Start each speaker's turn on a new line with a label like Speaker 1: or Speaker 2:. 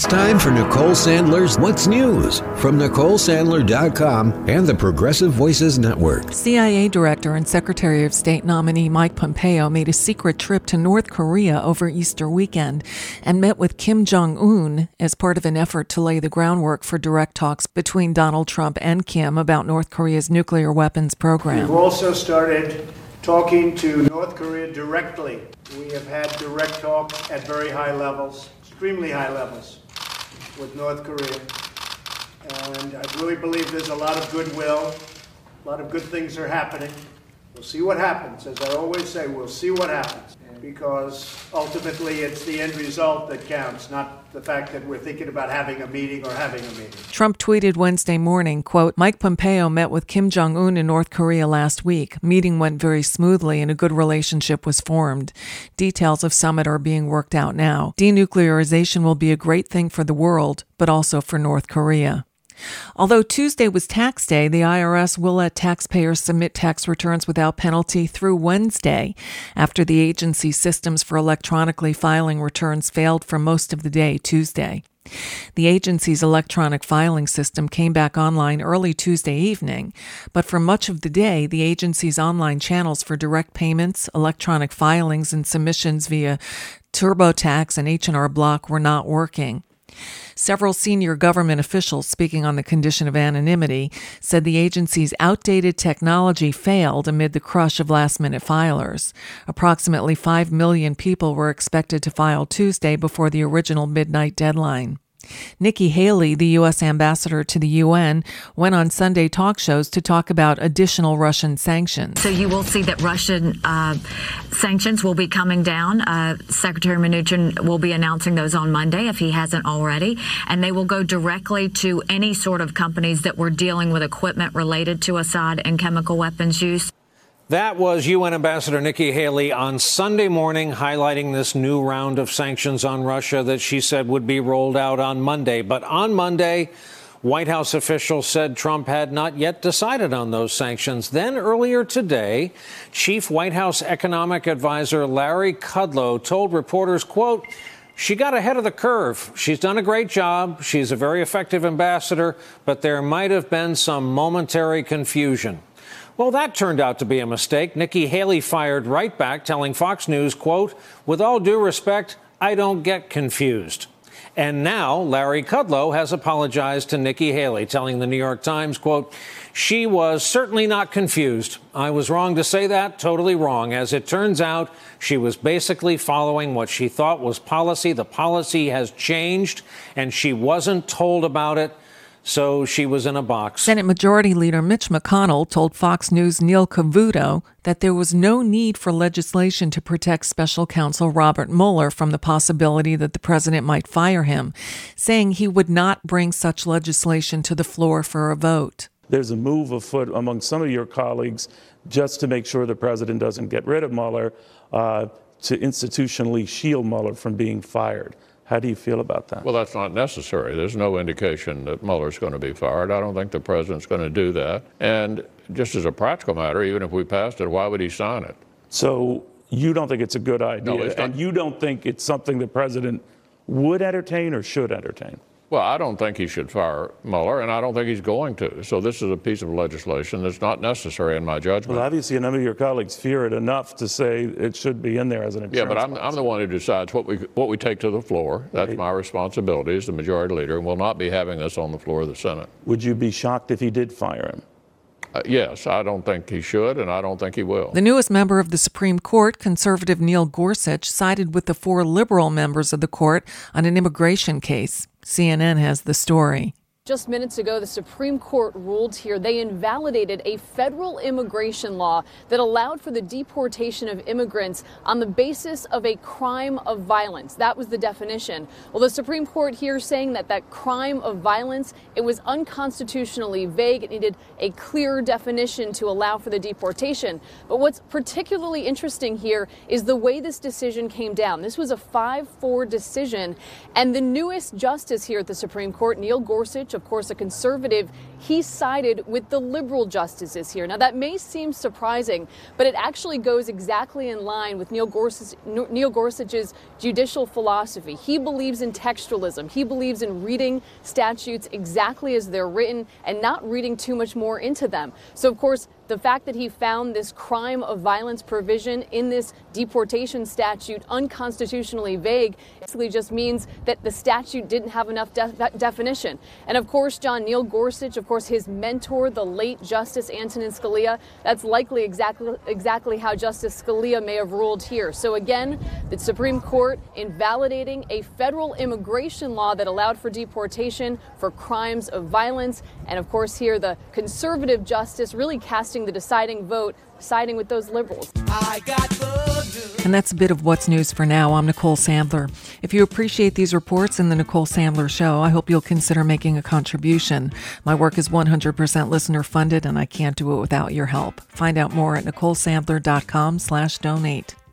Speaker 1: time for Nicole Sandler's What's News from NicoleSandler.com and the Progressive Voices Network.
Speaker 2: CIA Director and Secretary of State nominee Mike Pompeo made a secret trip to North Korea over Easter weekend and met with Kim Jong-un as part of an effort to lay the groundwork for direct talks between Donald Trump and Kim about North Korea's nuclear weapons program.
Speaker 3: We've also started talking to North Korea directly. We have had direct talks at very high levels, extremely high levels, with North Korea. And I really believe there's a lot of goodwill, a lot of good things are happening. We'll see what happens. As I always say, we'll see what happens. Because ultimately it's the end result that counts, not the fact that we're thinking about having a meeting or having a meeting.
Speaker 2: Trump tweeted Wednesday morning, quote, Mike Pompeo met with Kim Jong-un in North Korea last week. Meeting went very smoothly and a good relationship was formed. Details of summit are being worked out now. Denuclearization will be a great thing for the world, but also for North Korea. Although Tuesday was tax day, the IRS will let taxpayers submit tax returns without penalty through Wednesday after the agency's systems for electronically filing returns failed for most of the day Tuesday. The agency's electronic filing system came back online early Tuesday evening, but for much of the day, the agency's online channels for direct payments, electronic filings, and submissions via TurboTax and H&R Block were not working. Several senior government officials speaking on the condition of anonymity said the agency's outdated technology failed amid the crush of last-minute filers. Approximately 5 million people were expected to file Tuesday before the original midnight deadline. Nikki Haley, the U.S. ambassador to the UN, went on Sunday talk shows to talk about additional Russian sanctions.
Speaker 4: So you will see that Russian sanctions will be coming down. Secretary Mnuchin will be announcing those on Monday, if he hasn't already, and they will go directly to any sort of companies that were dealing with equipment related to Assad and chemical weapons use.
Speaker 5: That was UN Ambassador Nikki Haley on Sunday morning, highlighting this new round of sanctions on Russia that she said would be rolled out on Monday. But on Monday, White House officials said Trump had not yet decided on those sanctions. Then earlier today, Chief White House economic advisor Larry Kudlow told reporters, quote, she got ahead of the curve. She's done a great job. She's a very effective ambassador, but there might have been some momentary confusion. Well, that turned out to be a mistake. Nikki Haley fired right back, telling Fox News, quote, with all due respect, I don't get confused. And now Larry Kudlow has apologized to Nikki Haley, telling the New York Times, quote, she was certainly not confused. I was wrong to say that, totally wrong. As it turns out, she was basically following what she thought was policy. The policy has changed, and she wasn't told about it. So she was in a box.
Speaker 2: Senate Majority Leader Mitch McConnell told Fox News' Neil Cavuto that there was no need for legislation to protect special counsel Robert Mueller from the possibility that the president might fire him, saying he would not bring such legislation to the floor for a vote.
Speaker 6: There's a move afoot among some of your colleagues just to make sure the president doesn't get rid of Mueller, to institutionally shield Mueller from being fired. How do you feel about that?
Speaker 7: Well, that's not necessary. There's no indication that Mueller's going to be fired. I don't think the president's going to do that. And just as a practical matter, even if we passed it, why would he sign it?
Speaker 6: So you don't think it's a good idea?
Speaker 7: No,
Speaker 6: and you don't think it's something the president would entertain or should entertain?
Speaker 7: Well, I don't think he should fire Mueller, and I don't think he's going to. So this is a piece of legislation that's not necessary in my judgment.
Speaker 6: Well, obviously, a number of your colleagues fear it enough to say it should be in there as an insurance
Speaker 7: policy. I'm the one who decides what we take to the floor. That's my responsibility as the majority leader, and we'll not be having this on the floor of the Senate.
Speaker 6: Would you be shocked if he did fire him?
Speaker 7: Yes, I don't think he should, and I don't think he will.
Speaker 2: The newest member of the Supreme Court, conservative Neil Gorsuch, sided with the 4 liberal members of the court on an immigration case. CNN has the story.
Speaker 8: Just minutes ago, the Supreme Court ruled here they invalidated a federal immigration law that allowed for the deportation of immigrants on the basis of a crime of violence. That was the definition. Well, the Supreme Court here saying that crime of violence, it was unconstitutionally vague. It needed a clearer definition to allow for the deportation. But what's particularly interesting here is the way this decision came down. This was a 5-4 decision, and the newest justice here at the Supreme Court, Neil Gorsuch, of course, a conservative, he sided with the liberal justices here. Now, that may seem surprising, but it actually goes exactly in line with Neil Gorsuch's judicial philosophy. He believes in textualism. He believes in reading statutes exactly as they're written and not reading too much more into them. So, of course, the fact that he found this crime of violence provision in this deportation statute unconstitutionally vague basically just means that the statute didn't have enough definition. And of course, John, Neil Gorsuch, of course, his mentor, the late Justice Antonin Scalia, that's likely exactly how Justice Scalia may have ruled here. So again, the Supreme Court invalidating a federal immigration law that allowed for deportation for crimes of violence. And of course, here the conservative justice really casting the deciding vote, siding with those liberals.
Speaker 2: And that's a bit of what's news for now. I'm Nicole Sandler. If you appreciate these reports in the Nicole Sandler Show, I hope you'll consider making a contribution. My work is 100% listener funded, and I can't do it without your help. Find out more at NicoleSandler.com/donate.